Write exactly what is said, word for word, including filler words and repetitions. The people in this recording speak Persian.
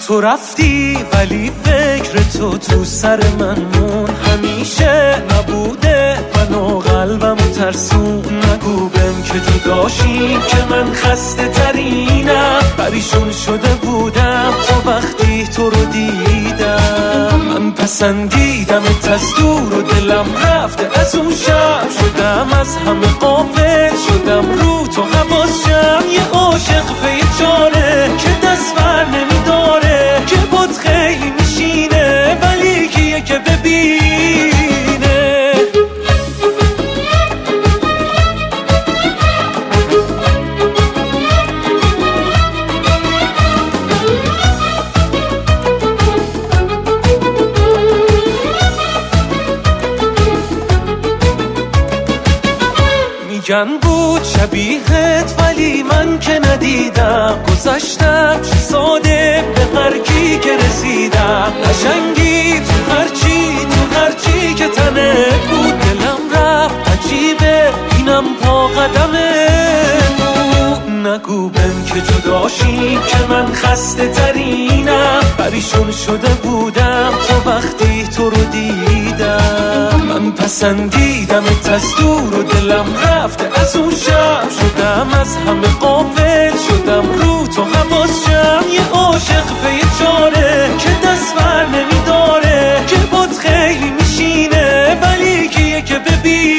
تو رفتی ولی فکر تو تو سر من مون، همیشه نبوده من و قلبم ترسون. نگو بهم که تو داشتی که من خسته ترینم، پریشون شده بودم تو وقتی تو رو دیدم. من پسندیدمت از دور و دلم رفته از اون شب، شدم از همه غافل، شدم رو تو حواسم. یه عاشق به یه چاره که دست بر نمیداره، که بود خیلی میشینه ولی کیه که ببینه. میگن بود شبیهت ولی من که ندیدم، گذشتم چه ساده به هر کی که رسیدم. قشنگی تو هرچی تو هرچی که تنه بود، دلم رفت عجیبه اینم پا قدمه بود. نگو بهم که جداشیم که من خسته ترینم، پریشون شده بودم تو وقتی تو رو دیدم. من پسندیدمت از دور و دلم رفته از اون شب، شدم از همه غافل، شدم رو تو حواسم. یه عاشق به یه چاره که دست بر نمیداره، که بود خیلی میشینه ولی کیه که ببین